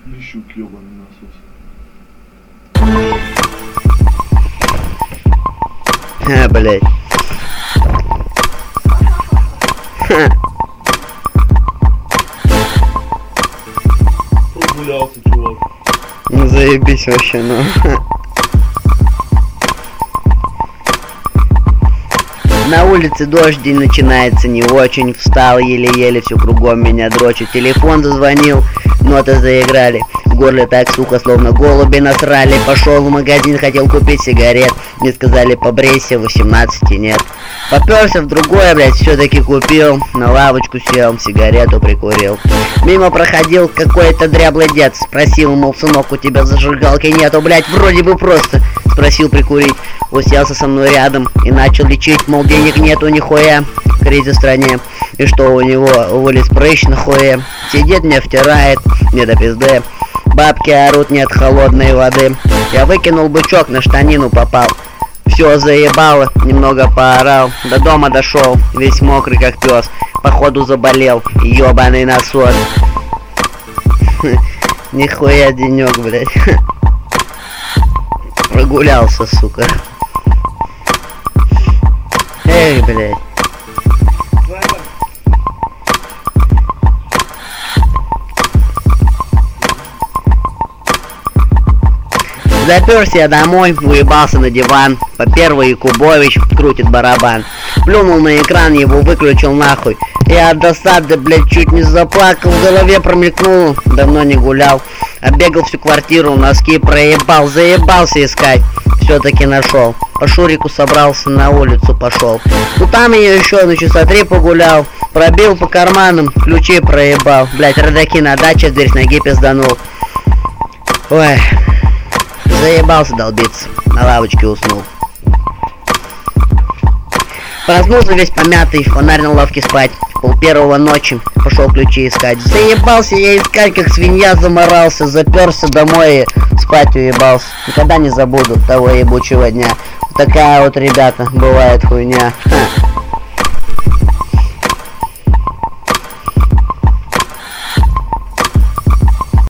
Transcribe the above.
Лещук ёбаный насос. Блять. Прогулялся, чувак. Ну заебись вообще, ну. На улице дождь, день начинается не очень. Встал еле-еле, все кругом меня дрочит. Телефон зазвонил, ноты заиграли. В горле так сухо, словно голуби насрали. Пошел в магазин, хотел купить сигарет. Мне сказали, побрейся, 18 нет. Попёрся в другое, блядь, все-таки купил. На лавочку сел, сигарету прикурил. Мимо проходил какой-то дряблый дед. Спросил, мол, сынок, у тебя зажигалки нету, блядь, вроде бы просто. Спросил прикурить. Уселся со мной рядом и начал лечить, мол, денег нету нихуя, кризис в стране. И что у него вылез прыщ на хуе. Сидит мне втирает, мне до пизды. Бабки орут, нет холодной воды. Я выкинул бычок, на штанину попал. Все заебало, немного поорал. До дома дошел, весь мокрый как пес. Походу заболел, ёбаный насос. Нихуя денек, блядь. Прогулялся, сука. Эй, блядь. Заперся я домой, уебался на диван. По первый Якубович крутит барабан. Плюнул на экран, его выключил нахуй. Я от досады, блядь, чуть не заплакал. В голове промелькнул, давно не гулял. Оббегал всю квартиру, носки проебал. Заебался искать, все-таки нашел. По Шурику собрался, на улицу пошел. Ну там я еще на часа 3 погулял. Пробил по карманам, ключи проебал. Блядь, родаки на даче, дверь с ноги пизданул. Ой, заебался долбиться, на лавочке уснул. Проснулся весь помятый, фонарь на лавке спать. 1:30 ночи пошел ключи искать. Заебался я искать, как свинья заморался. Заперся домой и спать уебался. Никогда не забуду того ебучего дня. Такая вот, ребята, бывает хуйня. Ха.